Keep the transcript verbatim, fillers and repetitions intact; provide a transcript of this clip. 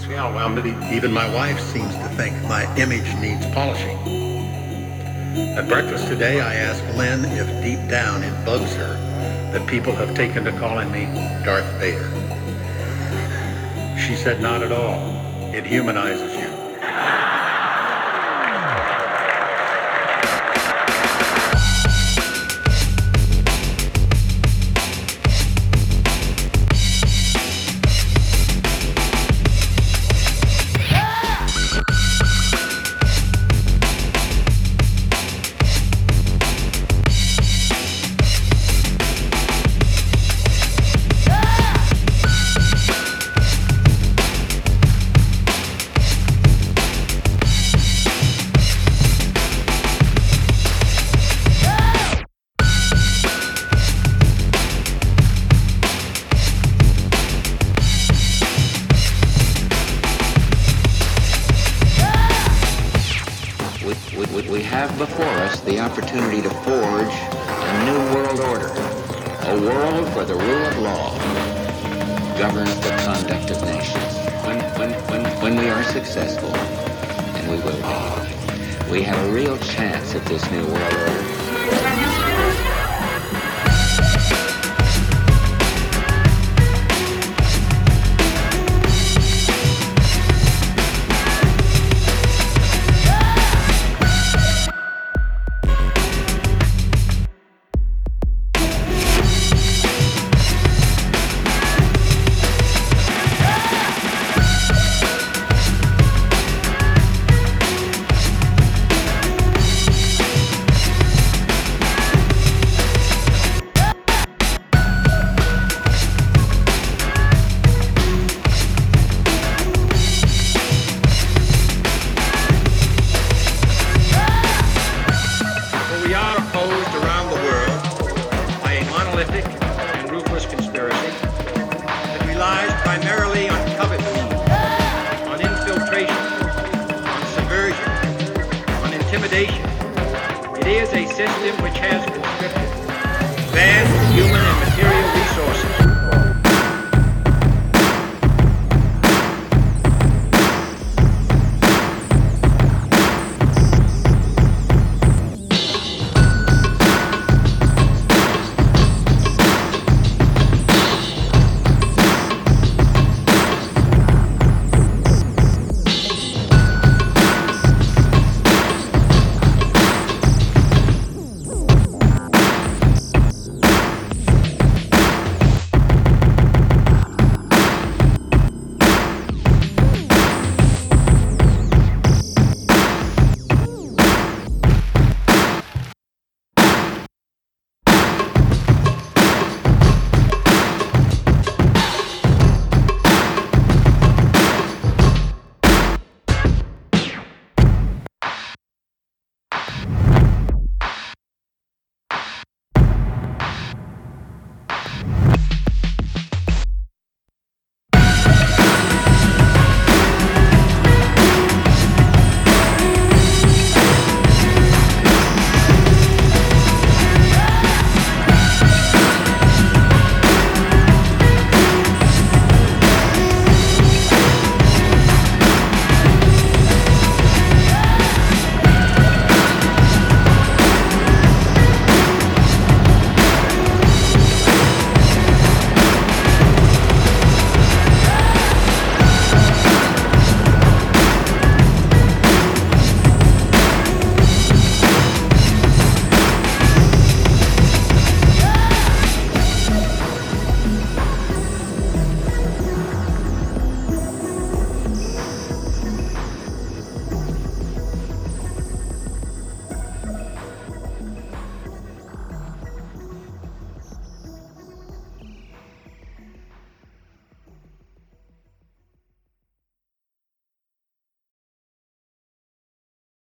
Yeah, well, maybe even my wife seems to think my image needs polishing. At breakfast today, I asked Lynn if deep down it bugs her that people have taken to calling me Darth Vader. She said not at all. It humanizes you. We have before us the opportunity to forge a new world order, a world where the rule of law governs the conduct of nations. When, when, when, when we are successful, and we will be, we have a real chance at this new world order. We are opposed around the world by a monolithic and ruthless conspiracy that relies primarily on covetousness, on infiltration, on subversion, on intimidation. It is a system which has conscripted vast human